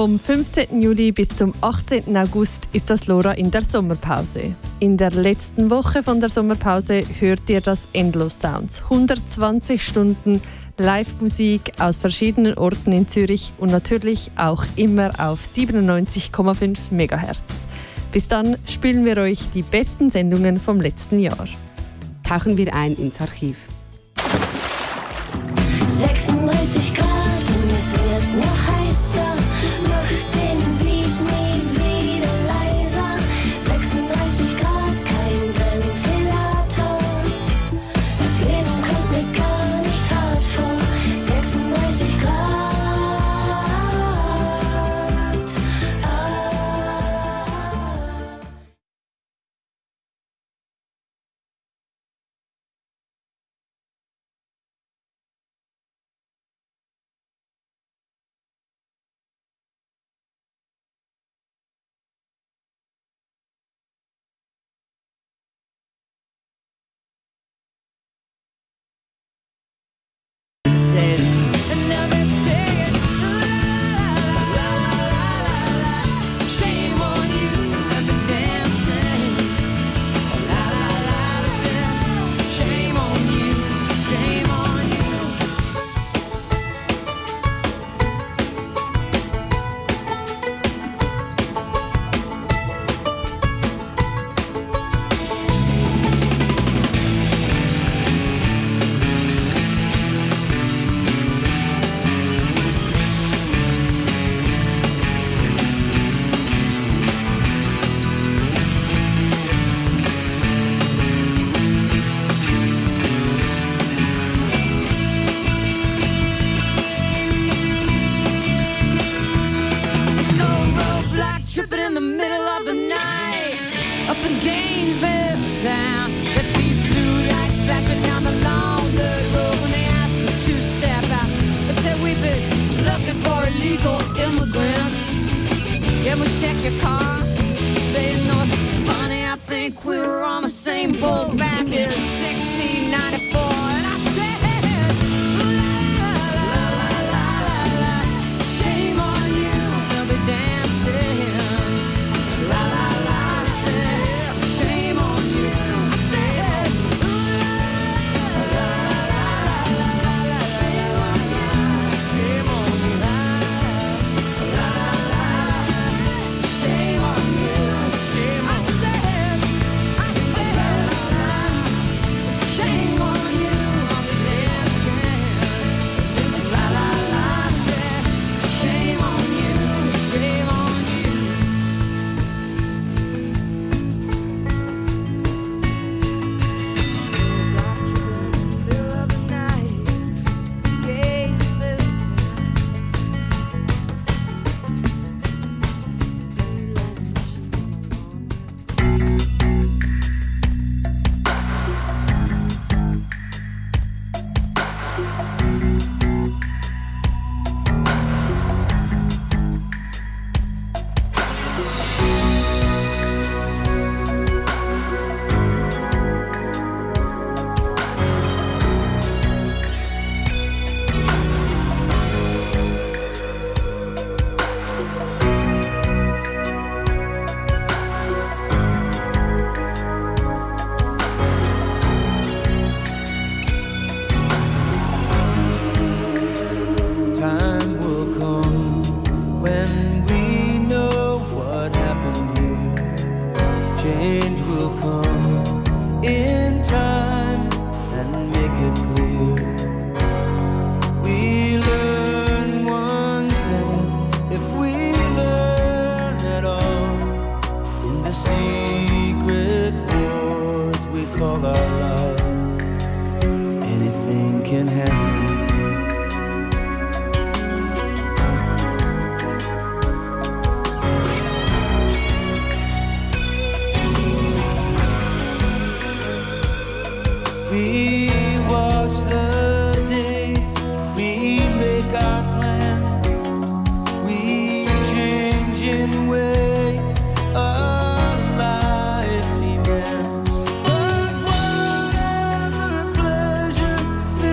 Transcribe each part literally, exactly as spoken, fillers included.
Vom fünfzehnten Juli bis zum achtzehnten August ist das LoRa in der Sommerpause. In der letzten Woche von der Sommerpause hört ihr das Endlos Sounds. hundertzwanzig Stunden Live-Musik aus verschiedenen Orten in Zürich und natürlich auch immer auf siebenundneunzig Komma fünf Megahertz. Bis dann spielen wir euch die besten Sendungen vom letzten Jahr. Tauchen wir ein ins Archiv. sechsunddreißig Grad und es wird noch heißer. Mach den Beat nie wieder leiser. sechsunddreißig Grad, kein Ventilator. Das Leben kommt mir gar nicht hart vor. sechsunddreißig Grad.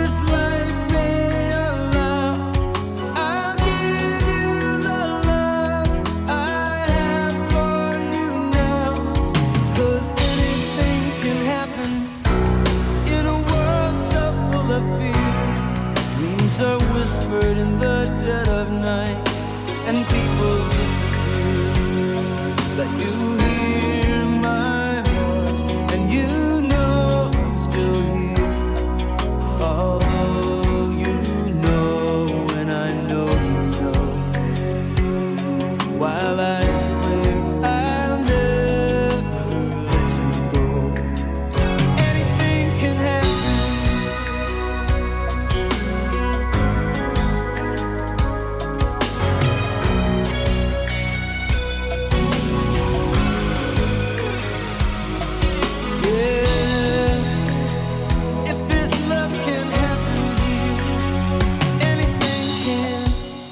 Love of fear. Dreams are whispered in the dead of night, and people disappear. That you hear my heart, and you know I'm still here. Although you know, and I know you know, while I swear I'll never let you go. Anything can happen. Yeah, if this love can happen here, anything can.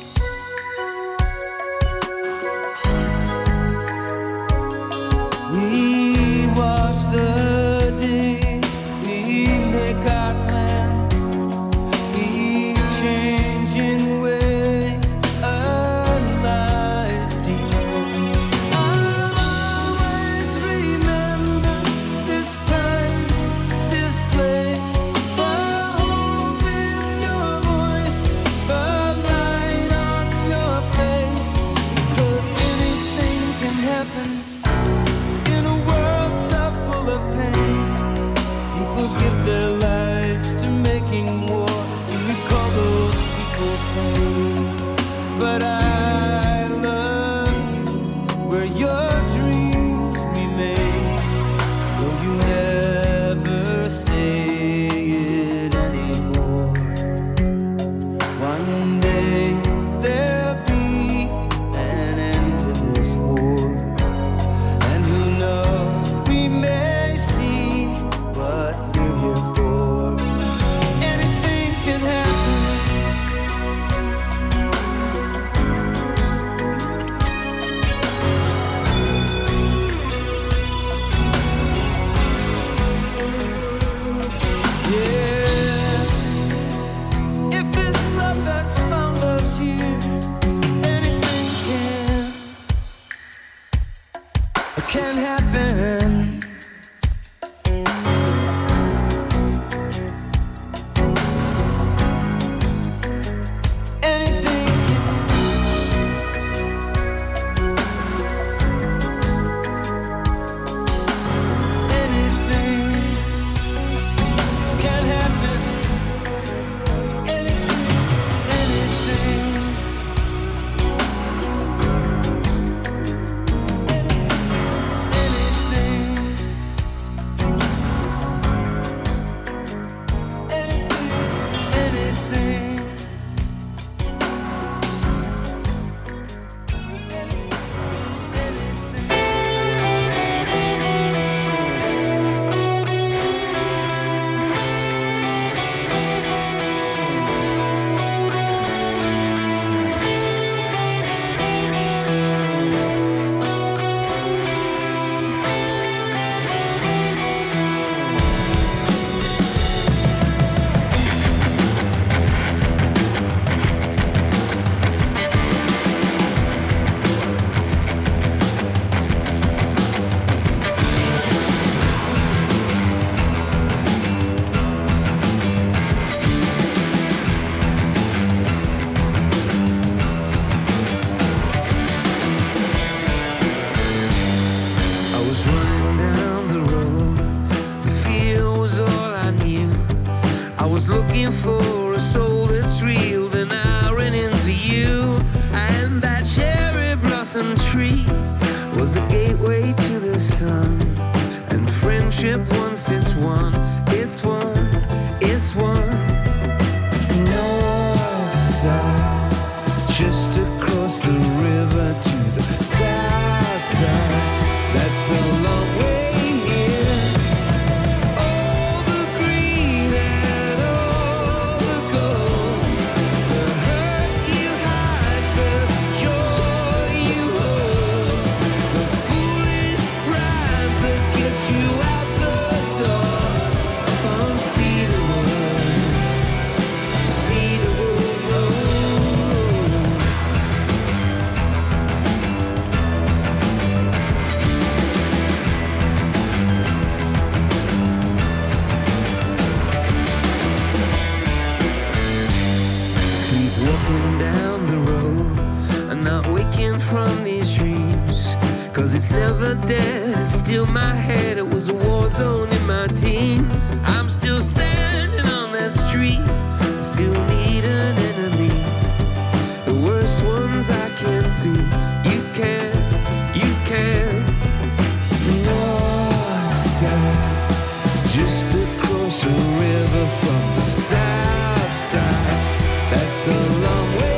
We watch the days, we make our plans, we change in ways our life demands. I'll always remember this time, this place, the hope in your voice, the light on your face. 'Cause anything can happen in a world so full of pain. People give their lives to making war, and we call those people sane. But I love you where your dreams remain, though you never say it anymore. One day there'll be an end to this war. And who knows, we may see what we're here for. Anything can happen. Yeah, if this love that's found us here, anything can can happen. Anything can. Anything can happen. Anything, anything. For a soul that's real, then I ran into you. And that cherry blossom tree was a gateway to the sun. And friendship, once it's one, it's one, it's one. North side, just across the river to the south side. That's a long way. Door. from these dreams, cause it's never dead, it's still my head. It was a war zone in my teens. I'm still standing on that street, still need an enemy. The worst ones I can't see. You can, you can. North side, just across the river from the south side. That's a long way.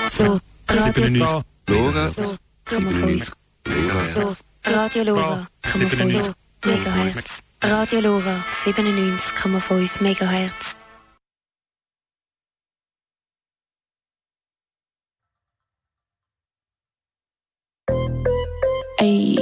So, Radio Lora. So, siebenundneunzig. So, Radio Lora, siebenundneunzig Megahertz. Radio Lora, siebenundneunzig Komma fünf Megahertz. Ey.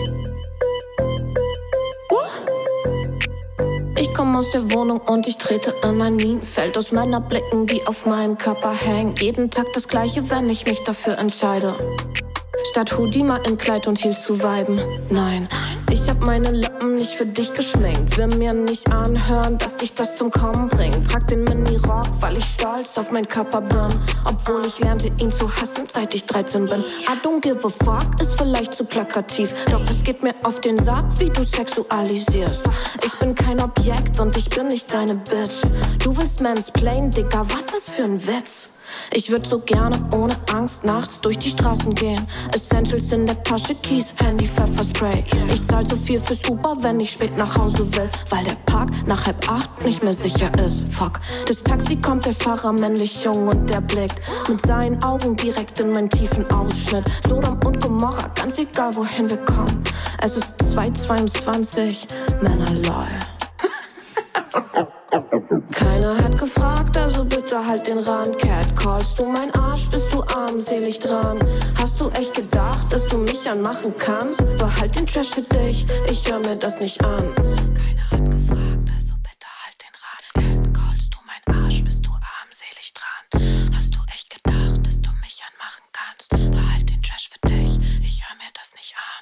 Ich komme aus der Wohnung und ich trete in ein Minenfeld aus Männerblicken, die auf meinem Körper hängen. Jeden Tag das Gleiche, wenn ich mich dafür entscheide. Statt Hoodie mal in Kleid und Heels zu viben. Nein, ich hab meine Lippen nicht für dich geschminkt. Will mir nicht anhören, dass dich das zum Kommen bringt. Trag den Mini-Rock, weil ich stolz auf meinen Körper bin. Obwohl ich lernte ihn zu hassen, seit ich dreizehn bin. I don't give a fuck, ist vielleicht zu plakativ. Doch es geht mir auf den Sack, wie du sexualisierst. Ich bin kein Objekt und ich bin nicht deine Bitch. Du willst mansplain, Digga, was das für ein Witz? Ich würd so gerne ohne Angst nachts durch die Straßen gehen. Essentials in der Tasche, Keys, Handy, Pfefferspray. Ich zahl so viel fürs Uber, wenn ich spät nach Hause will, weil der Park nach halb acht nicht mehr sicher ist. Fuck. Das Taxi kommt, der Fahrer männlich jung und der blickt mit seinen Augen direkt in meinen tiefen Ausschnitt. Sodom und Gomorra, ganz egal wohin wir kommen. Es ist zwei zweiundzwanzig, Männer lol. Keiner hat gefragt, also bitte halt den Rand. Cat, callst du mein Arsch, bist du armselig dran? Hast du echt gedacht, dass du mich anmachen kannst? Behalt den Trash für dich, ich hör mir das nicht an. Keiner hat gefragt, also bitte halt den Rand. Cat, callst du mein Arsch, bist du armselig dran? Hast du echt gedacht, dass du mich anmachen kannst? Behalt den Trash für dich, ich hör mir das nicht an.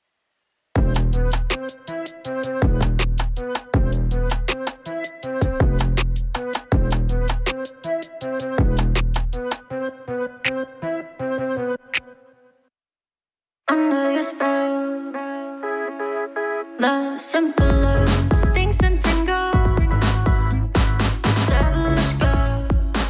Under your spell, the simplest things and tingle. Devilish girl,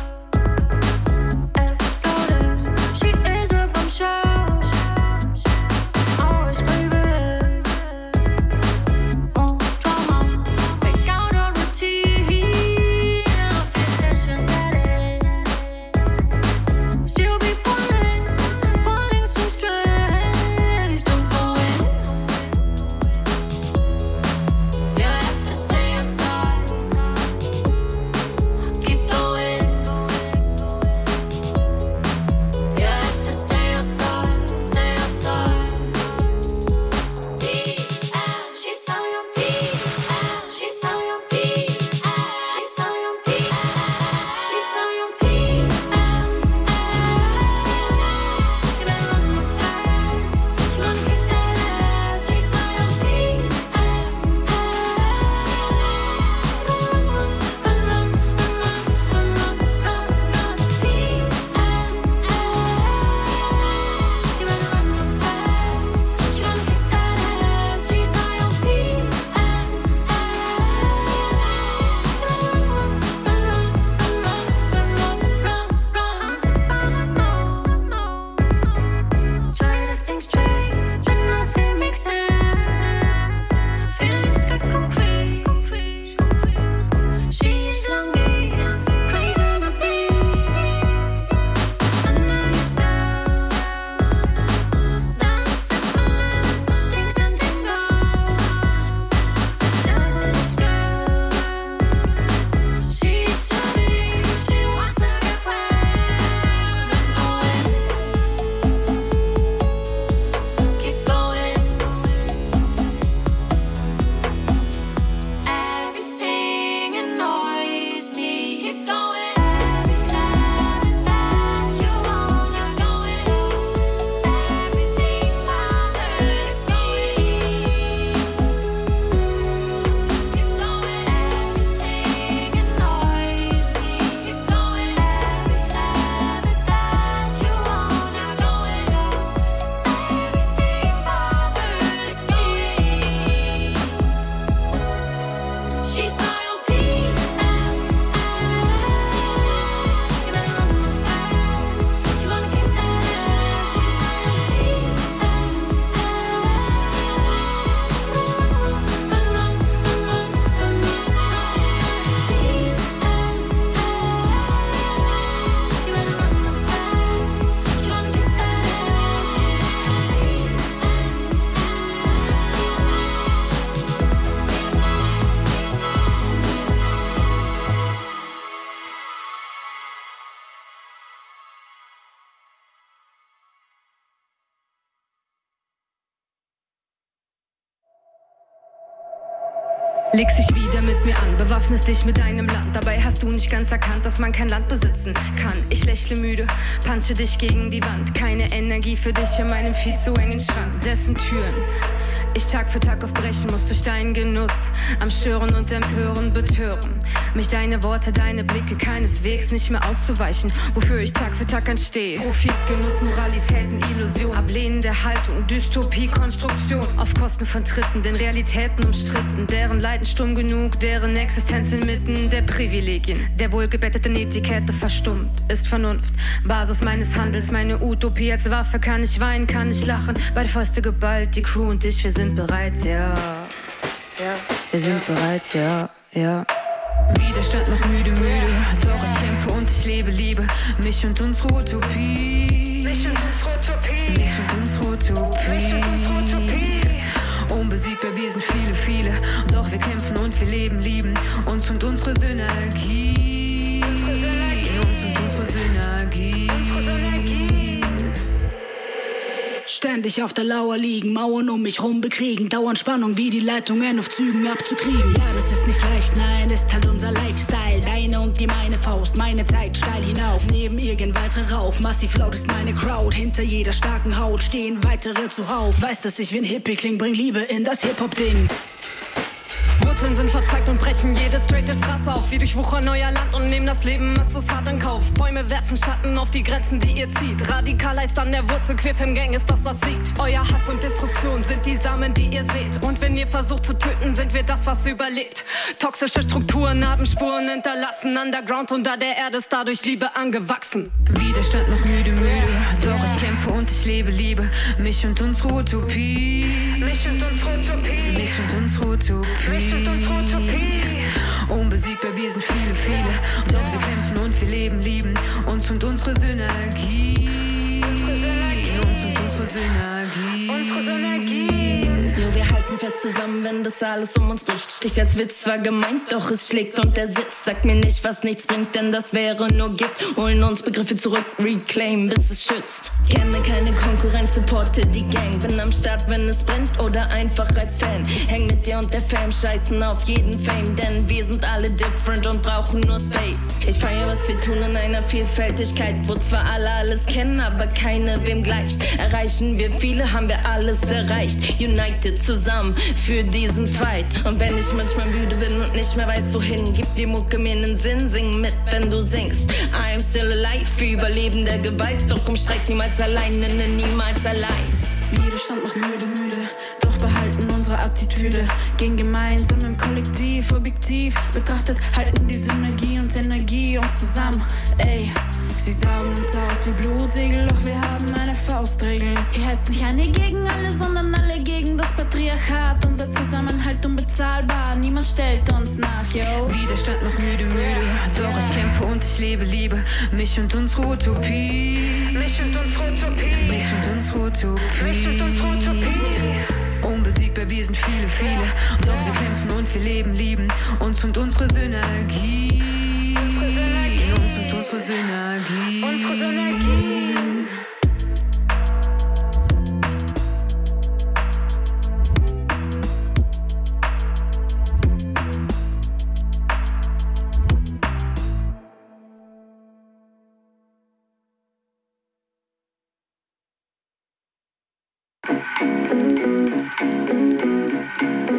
exploded. She is a bombshell, always craving more drama. Break out her routine, feel tension setting. She'll be pulling, pulling some strings. Don't go in. Yeah. Legst dich wieder mit mir an, bewaffnest dich mit deinem Land. Dabei hast du nicht ganz erkannt, dass man kein Land besitzen kann. Ich lächle müde, punche dich gegen die Wand. Keine Energie für dich in meinem viel zu engen Schrank. Dessen Türen ich Tag für Tag aufbrechen muss durch deinen Genuss. Am Stören und Empören betören mich deine Worte, deine Blicke, keineswegs nicht mehr auszuweichen. Wofür ich Tag für Tag anstehe. Profit, Genuss, Moralitäten, Illusion. Ablehnende Haltung, Dystopie, Konstruktion. Auf Kosten von Dritten, den Realitäten umstritten. Deren Leiden stumm genug, deren Existenz inmitten der Privilegien. Der wohlgebetteten Etikette verstummt, ist Vernunft. Basis meines Handels, meine Utopie als Waffe. Kann ich weinen, kann ich lachen. Beide Fäuste geballt, die Crew und ich, wir sind bereit, ja. Ja. Wir sind bereit, ja, ja. Widerstand macht müde, müde. Doch ich kämpfe und ich lebe, liebe mich und unsere Utopie. Mich und unsere Utopie. Mich und unsere Utopie. Unbesiegbar, wir sind viele, viele. Doch wir kämpfen und wir leben, lieben uns und unsere Synergie. Unsere Synergie. Uns und unsere Synergie. Unsere Synergie. Ständig auf der Lauer liegen, Mauern um mich rum bekriegen, dauernd Spannung wie die Leitungen auf Zügen abzukriegen. Ja, das ist nicht leicht, nein, ist halt unser Lifestyle. Deine und die meine Faust, meine Zeit steil hinauf. Neben irgend weitere rauf, massiv laut ist meine Crowd. Hinter jeder starken Haut stehen weitere zuhauf. Weiß, dass ich wie ein Hippie kling, bring Liebe in das Hip-Hop-Ding. Wurzeln sind verzweigt und brechen jede straighte Straße auf. Wie durch Wucher neuer Land und nehmen das Leben, ist es hart in Kauf. Bäume werfen Schatten auf die Grenzen, die ihr zieht. Radikal heißt an der Wurzel, Queerfem-Gang ist das, was siegt. Euer Hass und Destruktion sind die Samen, die ihr seht. Und wenn ihr versucht zu töten, sind wir das, was überlebt. Toxische Strukturen haben Spuren hinterlassen. Underground unter der Erde ist dadurch Liebe angewachsen. Widerstand macht müde, müde. Doch ich kämpfe und ich lebe, liebe mich und unsere Utopie. Mich und unsere Utopie. Mich und unsere Utopie. Unbesiegbar, wir sind viele, viele. Doch wir kämpfen und wir leben, lieben uns und unsere Synergie. Unsere Synergie. Uns und unsere Synergie. Unsere Synergie. Jo, wir halten fest zusammen, wenn das alles um uns bricht. Sticht als Witz zwar gemeint, doch es schlägt und der Sitz. Sagt mir nicht, was nichts bringt, denn das wäre nur Gift. Holen uns Begriffe zurück, reclaim, bis es schützt. Kenne keine Konkurrenz, supporte die Gang. Bin am Start, wenn es brennt oder einfach als Fan. Häng mit dir und der Fam, scheißen auf jeden Fame. Denn wir sind alle different und brauchen nur Space. Ich feier, was wir tun in einer Vielfältigkeit, wo zwar alle alles kennen, aber keine wem gleicht. Erreichen wir viele, haben wir alles erreicht. United zusammen für diesen Fight. Und wenn ich manchmal müde bin und nicht mehr weiß wohin, gib die Mucke mir nen Sinn, sing mit, wenn du singst. I'm still alive, für Überleben der Gewalt. Doch im Streik niemals allein, nenne niemals allein. Widerstand macht müde, müde, doch behalten unsere Attitüde. Gehen gemeinsam im Kollektiv, objektiv betrachtet, halten die Synergie und Energie uns zusammen. Ey, sie saugen uns aus wie Blutsegel, doch wir haben eine Faustregel. Hier heißt nicht eine gegen alle, sondern alle gegen das Patriarchat. Unser Zusammenhalt unbezahlbar, niemand stellt uns nach, yo. Widerstand macht müde, müde, doch ich kämpfe und ich lebe, liebe mich und unsere Utopie. Mich und unsere Utopie. Mich und unsere Utopie. Mich und unsere Utopie. Unbesiegbar, wir sind viele, viele. Doch wir kämpfen und wir leben, lieben uns und unsere Synergie. Unsere Synergie. Uns und unsere Synergie. Unsere Synergie.